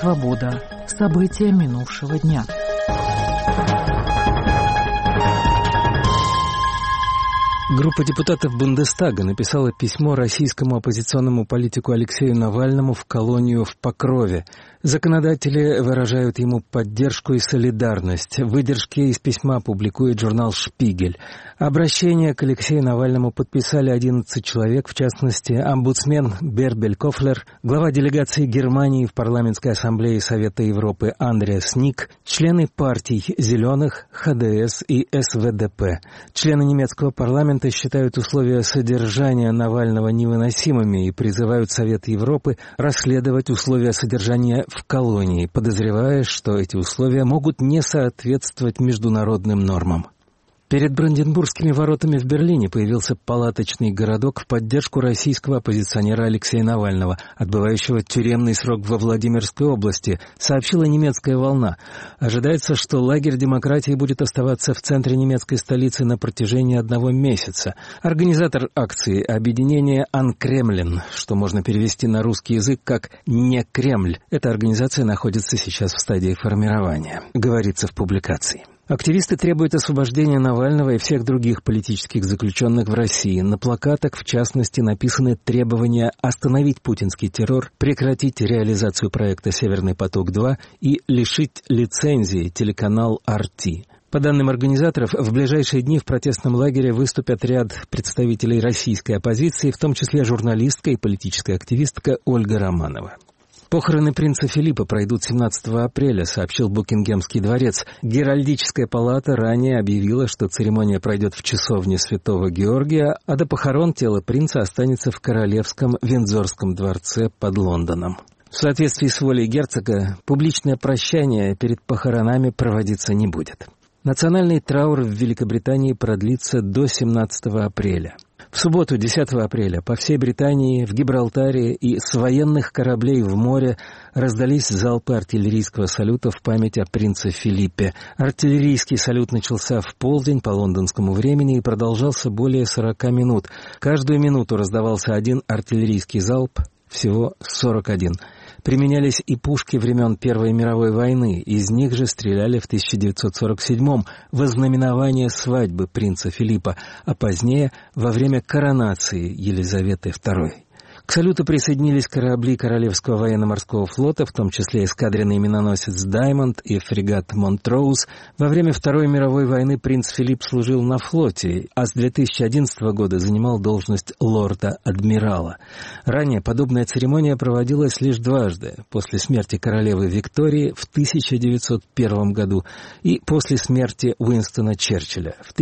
Свобода. События минувшего дня. Группа депутатов Бундестага написала письмо российскому оппозиционному политику Алексею Навальному в колонию в Покрове. Законодатели выражают ему поддержку и солидарность. Выдержки из письма публикует журнал «Шпигель». Обращение к Алексею Навальному подписали 11 человек, в частности, омбудсмен Бербель Кофлер, глава делегации Германии в Парламентской ассамблее Совета Европы Андреас Ник, члены партий «Зеленых», ХДС и СВДП. Члены немецкого парламента считают условия содержания Навального невыносимыми и призывают Совет Европы расследовать условия содержания в колонии, подозревая, что эти условия могут не соответствовать международным нормам. Перед Бранденбургскими воротами в Берлине появился палаточный городок в поддержку российского оппозиционера Алексея Навального, отбывающего тюремный срок во Владимирской области, сообщила немецкая «Волна». Ожидается, что лагерь демократии будет оставаться в центре немецкой столицы на протяжении 1 месяца. Организатор акции — объединение «Анкремлен», что можно перевести на русский язык как «Не Кремль». Эта организация находится сейчас в стадии формирования, говорится в публикации. Активисты требуют освобождения Навального и всех других политических заключенных в России. На плакатах, в частности, написаны требования остановить путинский террор, прекратить реализацию проекта «Северный поток-2» и лишить лицензии телеканал «RT». По данным организаторов, в ближайшие дни в протестном лагере выступят ряд представителей российской оппозиции, в том числе журналистка и политическая активистка Ольга Романова. Похороны принца Филиппа пройдут 17 апреля, сообщил Букингемский дворец. Геральдическая палата ранее объявила, что церемония пройдет в часовне Святого Георгия, а до похорон тело принца останется в Королевском Виндзорском дворце под Лондоном. В соответствии с волей герцога, публичное прощание перед похоронами проводиться не будет. Национальный траур в Великобритании продлится до 17 апреля. В субботу, 10 апреля, по всей Британии, в Гибралтаре и с военных кораблей в море раздались залпы артиллерийского салюта в память о принце Филиппе. Артиллерийский салют начался в полдень по лондонскому времени и продолжался более 40 минут. Каждую минуту раздавался один артиллерийский залп, всего 41. Применялись и пушки времен Первой мировой войны, из них же стреляли в 1947-м во знаменование свадьбы принца Филиппа, а позднее во время коронации Елизаветы II. К салюту присоединились корабли Королевского военно-морского флота, в том числе эскадренный миноносец «Даймонд» и фрегат «Монтроуз». Во время Второй мировой войны принц Филипп служил на флоте, а с 2011 года занимал должность лорда-адмирала. Ранее подобная церемония проводилась лишь дважды: после смерти королевы Виктории в 1901 году и после смерти Уинстона Черчилля в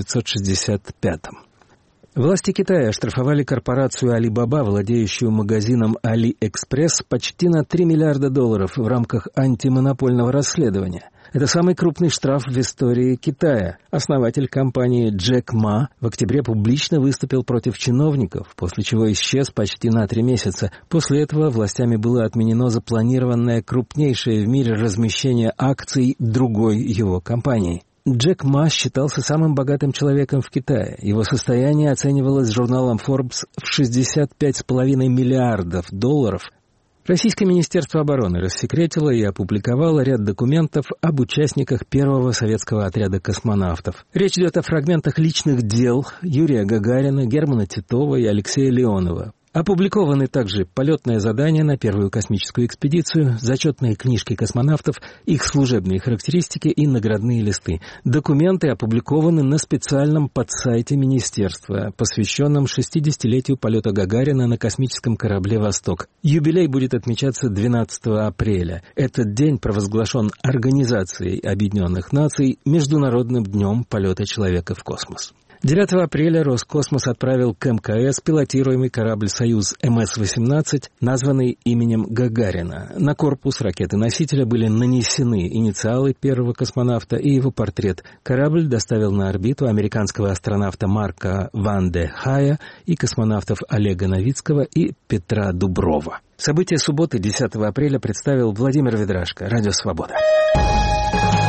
1965. Власти Китая оштрафовали корпорацию Alibaba, владеющую магазином AliExpress, почти на $3 миллиарда в рамках антимонопольного расследования. Это самый крупный штраф в истории Китая. Основатель компании Джек Ма в октябре публично выступил против чиновников, после чего исчез почти на 3 месяца. После этого властями было отменено запланированное крупнейшее в мире размещение акций другой его компании. Джек Ма считался самым богатым человеком в Китае. Его состояние оценивалось журналом Forbes в $65,5 миллиардов. Российское Министерство обороны рассекретило и опубликовало ряд документов об участниках первого советского отряда космонавтов. Речь идет о фрагментах личных дел Юрия Гагарина, Германа Титова и Алексея Леонова. Опубликованы также полетное задание на первую космическую экспедицию, зачетные книжки космонавтов, их служебные характеристики и наградные листы. Документы опубликованы на специальном подсайте Министерства, посвященном 60-летию полета Гагарина на космическом корабле «Восток». Юбилей будет отмечаться 12 апреля. Этот день провозглашен Организацией Объединенных Наций Международным днем полета человека в космос. 9 апреля Роскосмос отправил к МКС пилотируемый корабль «Союз МС-18», названный именем Гагарина. На корпус ракеты-носителя были нанесены инициалы первого космонавта и его портрет. Корабль доставил на орбиту американского астронавта Марка Ван де Хая и космонавтов Олега Новицкого и Петра Дуброва. События субботы, 10 апреля, представил Владимир Ведрашко, Радио Свобода.